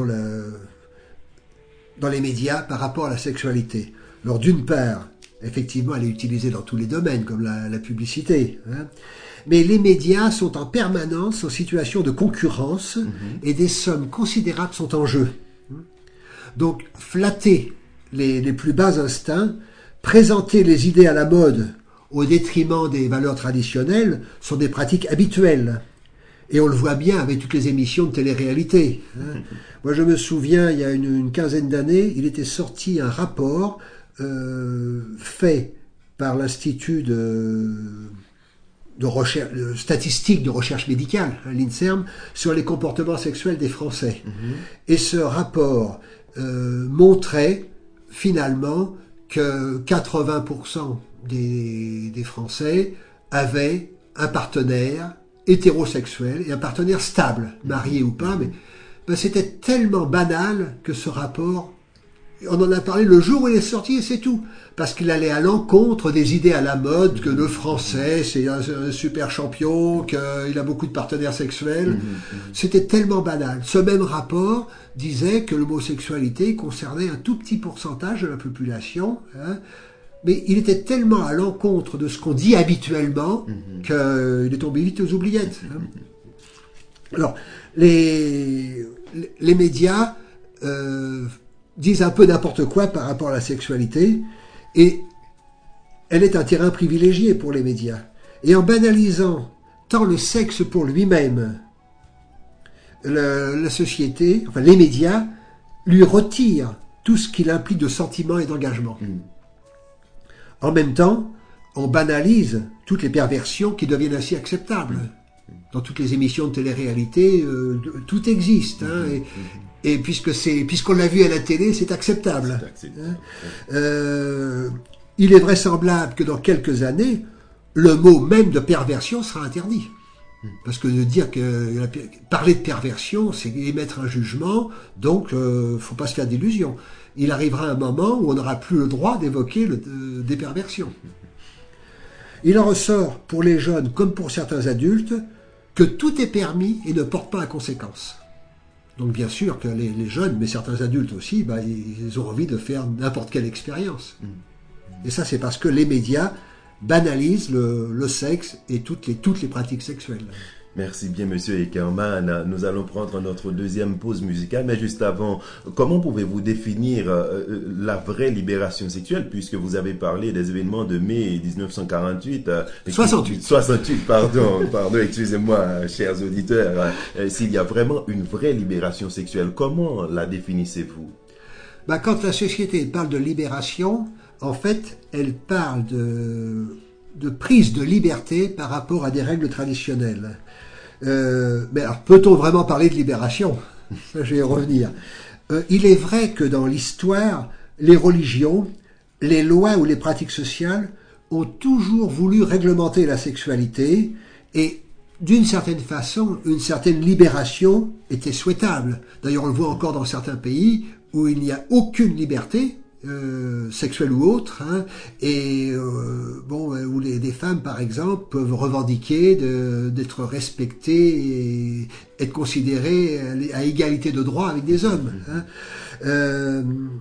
les médias par rapport à la sexualité. Alors d'une part, effectivement, elle est utilisée dans tous les domaines, comme la publicité. Mais les médias sont en permanence en situation de concurrence et des sommes considérables sont en jeu. Donc, flatter les plus bas instincts, présenter les idées à la mode au détriment des valeurs traditionnelles sont des pratiques habituelles. Et on le voit bien avec toutes les émissions de télé-réalité. Moi, je me souviens, il y a une quinzaine d'années, il était sorti un rapport fait par l'Institut de recherche, statistique de recherche médicale, l'INSERM, sur les comportements sexuels des Français. Et ce rapport montrait finalement que 80% des Français avaient un partenaire hétérosexuel et un partenaire stable, marié ou pas, mais c'était tellement banal que ce rapport, on en a parlé le jour où il est sorti et c'est tout, parce qu'il allait à l'encontre des idées à la mode, que le Français c'est un super champion, qu'il a beaucoup de partenaires sexuels. C'était tellement banal. Ce même rapport disait que l'homosexualité concernait un tout petit pourcentage de la population, mais il était tellement à l'encontre de ce qu'on dit habituellement qu'il est tombé vite aux oubliettes. Alors, les médias disent un peu n'importe quoi par rapport à la sexualité, et elle est un terrain privilégié pour les médias. Et en banalisant tant le sexe pour lui-même, la société, enfin les médias, lui retirent tout ce qu'il implique de sentiment et d'engagement. En même temps, on banalise toutes les perversions qui deviennent ainsi acceptables. Dans toutes les émissions de télé-réalité, tout existe. Hein, et puisqu'on l'a vu à la télé, c'est acceptable. Il est vraisemblable que dans quelques années, le mot même de perversion sera interdit. Parce que de dire que parler de perversion, c'est émettre un jugement, donc faut pas se faire d'illusions. Il arrivera un moment où on n'aura plus le droit d'évoquer des perversions. Il en ressort pour les jeunes comme pour certains adultes que tout est permis et ne porte pas à conséquence. Donc bien sûr que les jeunes, mais certains adultes aussi, ils ont envie de faire n'importe quelle expérience. Et ça, c'est parce que les médias banalisent le sexe et toutes les pratiques sexuelles. Merci bien, Monsieur Eckermann. Nous allons prendre notre deuxième pause musicale, mais juste avant, comment pouvez-vous définir la vraie libération sexuelle, puisque vous avez parlé des événements de mai 1948 68, pardon, excusez-moi, chers auditeurs. S'il y a vraiment une vraie libération sexuelle, comment la définissez-vous? Quand la société parle de libération, en fait, elle parle de prise de liberté par rapport à des règles traditionnelles. Mais alors, peut-on vraiment parler de libération? Je vais y revenir. Il est vrai que dans l'histoire, les religions, les lois ou les pratiques sociales ont toujours voulu réglementer la sexualité et d'une certaine façon, une certaine libération était souhaitable. D'ailleurs, on le voit encore dans certains pays où il n'y a aucune liberté, sexuelle ou autre, hein, et où des femmes, par exemple, peuvent revendiquer d'être respectées et être considérées à égalité de droit avec des hommes. Hein.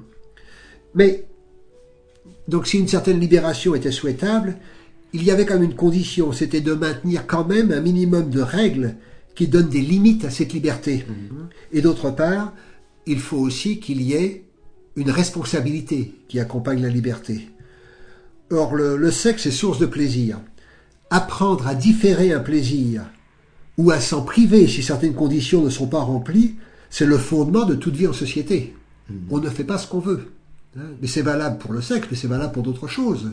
Mais donc, si une certaine libération était souhaitable, il y avait quand même une condition, c'était de maintenir quand même un minimum de règles qui donnent des limites à cette liberté. Et d'autre part, il faut aussi qu'il y ait une responsabilité qui accompagne la liberté. Or, le sexe est source de plaisir. Apprendre à différer un plaisir ou à s'en priver si certaines conditions ne sont pas remplies, c'est le fondement de toute vie en société. On ne fait pas ce qu'on veut. Mais c'est valable pour le sexe, mais c'est valable pour d'autres choses.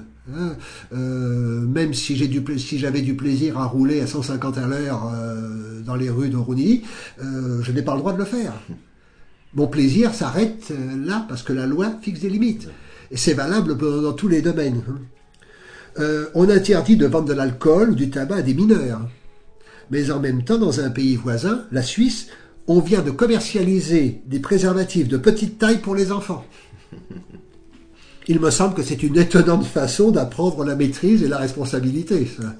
Même si j'avais du plaisir à rouler à 150 à l'heure dans les rues de Rouny, je n'ai pas le droit de le faire. Mon plaisir s'arrête là parce que la loi fixe des limites. Et c'est valable dans tous les domaines. On interdit de vendre de l'alcool ou du tabac à des mineurs. Mais en même temps, dans un pays voisin, la Suisse, on vient de commercialiser des préservatifs de petite taille pour les enfants. Il me semble que c'est une étonnante façon d'apprendre la maîtrise et la responsabilité, ça.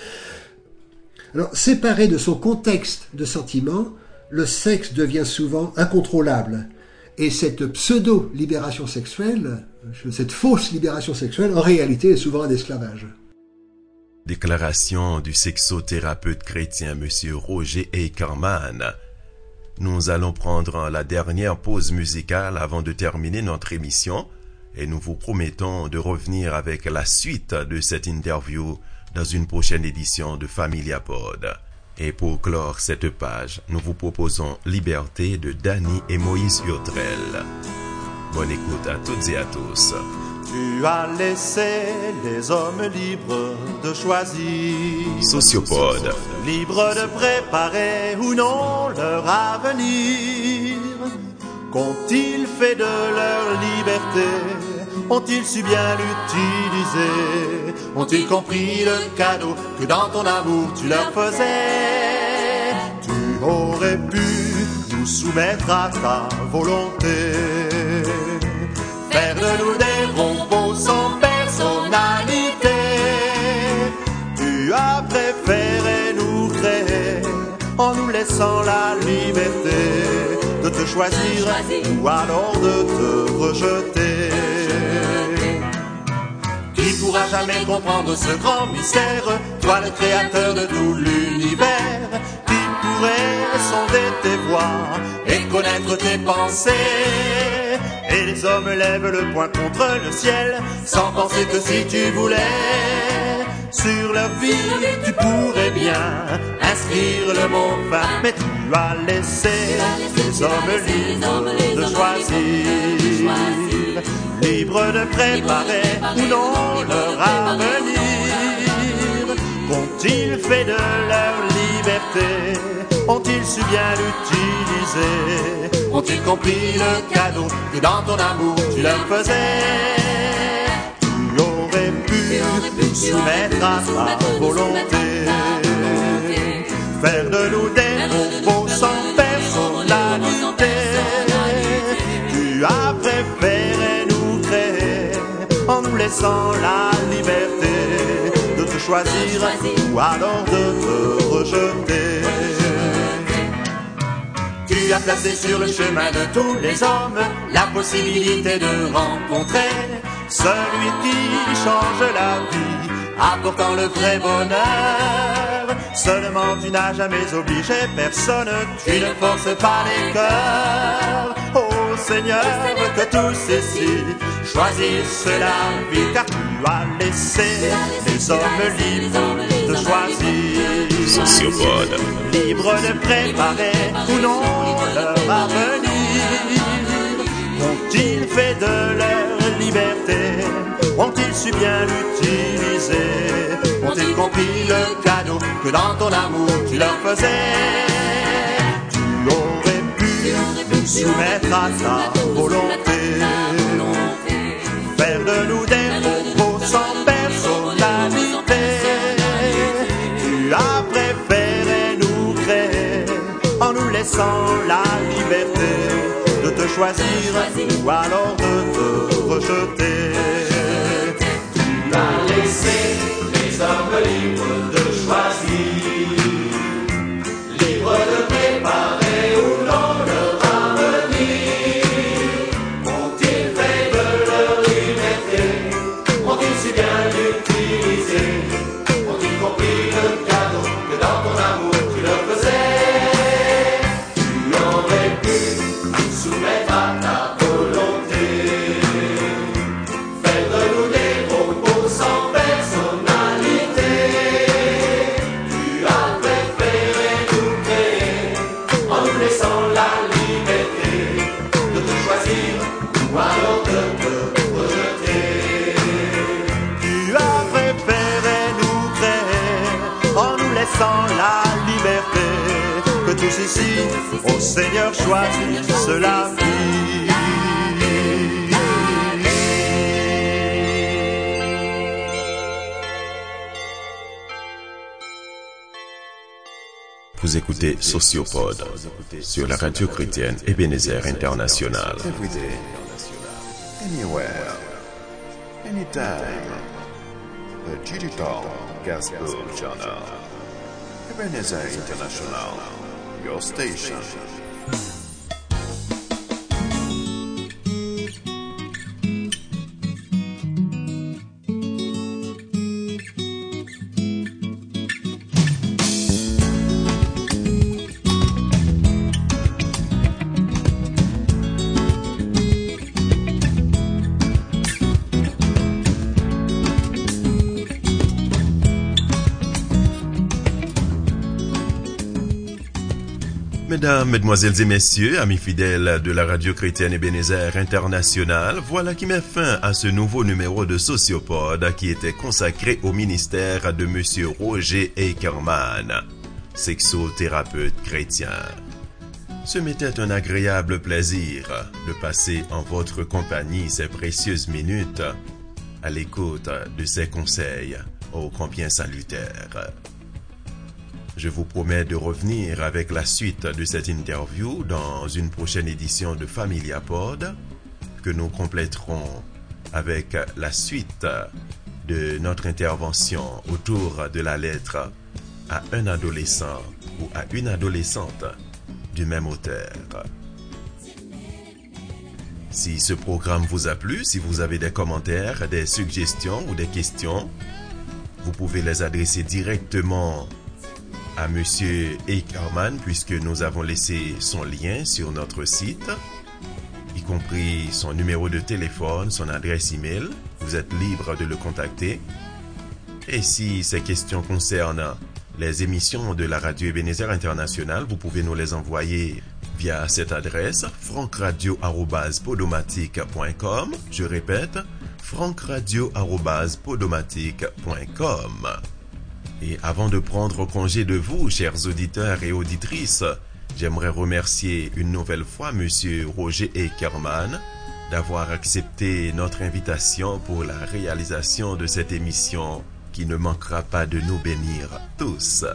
Alors, séparé de son contexte de sentiment, le sexe devient souvent incontrôlable. Et cette pseudo-libération sexuelle, cette fausse libération sexuelle, en réalité est souvent un esclavage. Déclaration du sexothérapeute chrétien M. Roger Eckermann. Nous allons prendre la dernière pause musicale avant de terminer notre émission et nous vous promettons de revenir avec la suite de cette interview dans une prochaine édition de Familia Pod. Et pour clore cette page, nous vous proposons Liberté de Danny et Moïse Urtrel. Bonne écoute à toutes et à tous. Tu as laissé les hommes libres de choisir, Sociopod, libres de préparer ou non leur avenir. Qu'ont-ils fait de leur liberté? Ont-ils su bien l'utiliser? Ont-ils compris le cadeau que dans ton amour tu leur faisais? Tu aurais pu nous soumettre à ta volonté, faire de nous des robots sans personnalité. Tu as préféré nous créer en nous laissant la liberté de te choisir ou alors de te rejeter. Qui pourra jamais comprendre ce grand mystère, toi le créateur de tout l'univers, qui pourrait sonder tes voies et connaître tes pensées? Et les hommes lèvent le poing contre le ciel, sans penser que si tu voulais sur leur vie. Tu pourrais bien inscrire le mot femme, mais tu as laissé les hommes libres de choisir, libres de préparer ou non leur avenir. Qu'ont-ils fait de leur liberté? Ont-ils su bien l'utiliser? Ont-ils compris le cadeau que dans ton amour tu leur faisais? Tu aurais pu nous soumettre à ta volonté, faire de nous des robots sans personnalité. Tu as préféré nous créer en nous laissant la liberté de te choisir ou alors de te rejeter. Tu as placé sur le chemin de tous les hommes la possibilité de rencontrer celui qui change la vie, apportant le vrai bonheur. Seulement tu n'as jamais obligé personne, tu ne forces pas les cœurs. Oh Seigneur, que tous ici choisissent la vie, car tu as laissé les hommes libres de choisir, Sociopod. libres de préparer ou non leur avenir. Ont-ils fait de leur liberté? Ont-ils su bien l'utiliser? Ont-ils compris le cadeau que dans ton amour tu leur faisais? Tu aurais pu nous soumettre à ta volonté, faire de nous des robots sans personnalité. Tu as préféré nous créer en nous laissant la liberté de te choisir ou alors de te rejeter. Tu as laissé les hommes libres de choisir, libres de préparer ou non leur avenir. Ont-ils fait de leur liberté? Ont-ils su bien l'utiliser? Ont-ils compris le cadeau que dans ton amour tu leur faisais? Tu aurais pu nous soumettre à ta volonté, faire de nous des robots sans personnalité. Tu as préféré nous créer en nous laissant la liberté de te choisir ou alors de te rejeter. Tu as préféré nous créer en nous laissant la liberté, que tous ici, ô Seigneur, choisissent la vie. Vous écoutez Sociopod sur la radio chrétienne Ebenezer International. Every day, anywhere, anytime. The Digital Gospel Channel. Ebenezer International, your station. Mesdames, Mesdemoiselles et Messieurs, amis fidèles de la radio chrétienne Ebenezer International, voilà qui met fin à ce nouveau numéro de Sociopod qui était consacré au ministère de Monsieur Roger Eckermann, sexothérapeute chrétien. Ce m'était un agréable plaisir de passer en votre compagnie ces précieuses minutes à l'écoute de ces conseils ô combien salutaires. Je vous promets de revenir avec la suite de cette interview dans une prochaine édition de Familia Pod que nous compléterons avec la suite de notre intervention autour de la lettre à un adolescent ou à une adolescente du même auteur. Si ce programme vous a plu, si vous avez des commentaires, des suggestions ou des questions, vous pouvez les adresser directement à Monsieur Eckermann, puisque nous avons laissé son lien sur notre site, y compris son numéro de téléphone, son adresse email. Vous êtes libre de le contacter. Et si ces questions concernent les émissions de la radio Ebenezer International, vous pouvez nous les envoyer via cette adresse frankradio@podomatic.com. Je répète, frankradio@podomatic.com. Et avant de prendre congé de vous, chers auditeurs et auditrices, j'aimerais remercier une nouvelle fois Monsieur Roger Eckermann d'avoir accepté notre invitation pour la réalisation de cette émission qui ne manquera pas de nous bénir tous.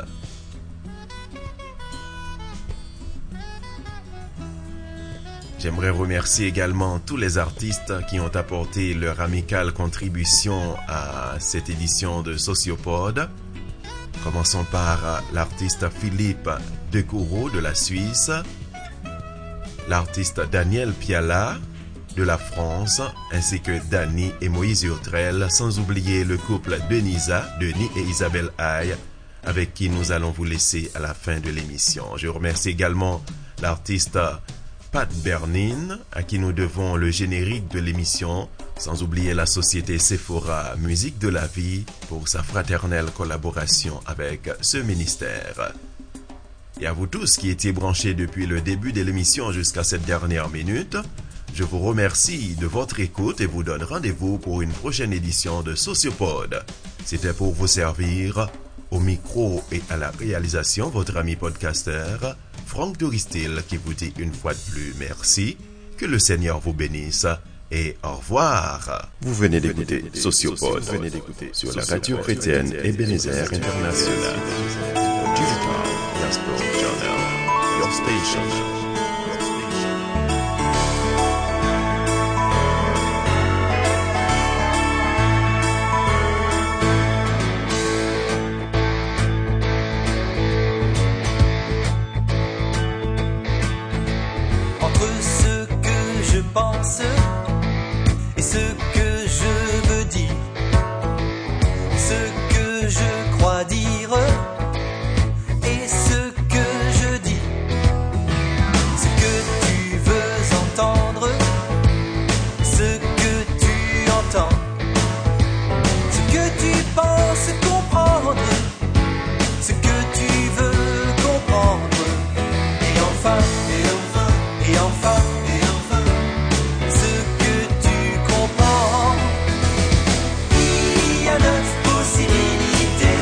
J'aimerais remercier également tous les artistes qui ont apporté leur amicale contribution à cette édition de Sociopod. Commençons par l'artiste Philippe Decouro de la Suisse, l'artiste Daniel Piala de la France, ainsi que Dany et Moïse Urtrel, sans oublier le couple Denis et Isabelle Haye, avec qui nous allons vous laisser à la fin de l'émission. Je remercie également l'artiste Pat Bernin, à qui nous devons le générique de l'émission, sans oublier la société Sephora Musique de la Vie pour sa fraternelle collaboration avec ce ministère. Et à vous tous qui étiez branchés depuis le début de l'émission jusqu'à cette dernière minute, je vous remercie de votre écoute et vous donne rendez-vous pour une prochaine édition de Sociopod. C'était pour vous servir au micro et à la réalisation votre ami podcasteur Franck Doristil qui vous dit une fois de plus merci, que le Seigneur vous bénisse et au revoir. Vous venez d'écouter Sociopod sur la radio chrétienne Ebenezer International. Digital Gospel Channel, your station. Et ce que je veux dire, ce que je crois dire, et ce que je dis, ce que tu veux entendre, ce que tu entends, ce que tu penses comprendre, ce que tu veux comprendre, et enfin, et enfin, et enfin. Possibilités.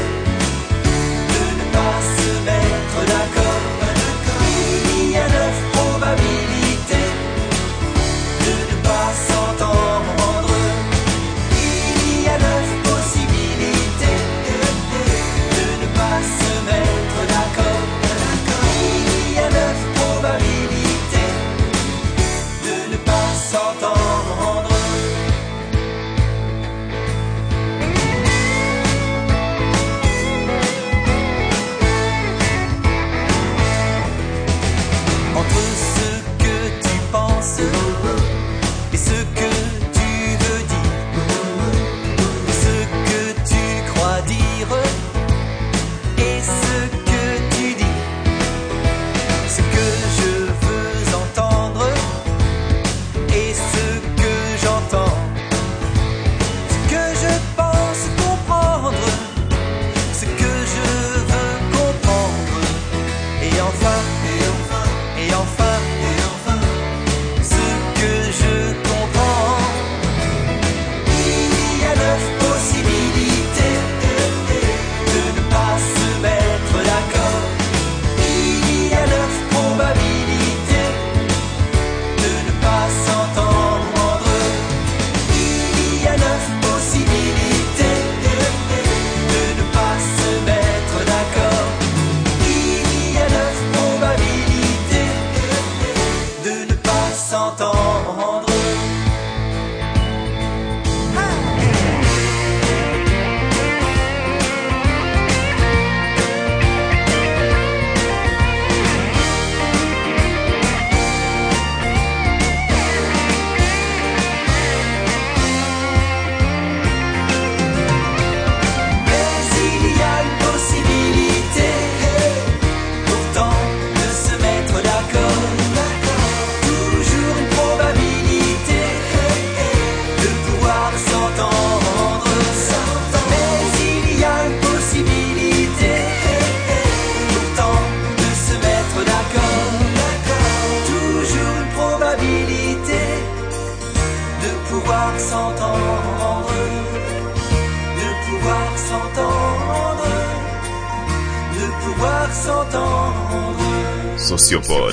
s'entendre. Sociopod.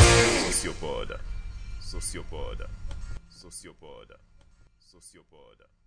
Sociopod. Sociopod. Sociopod. Sociopod.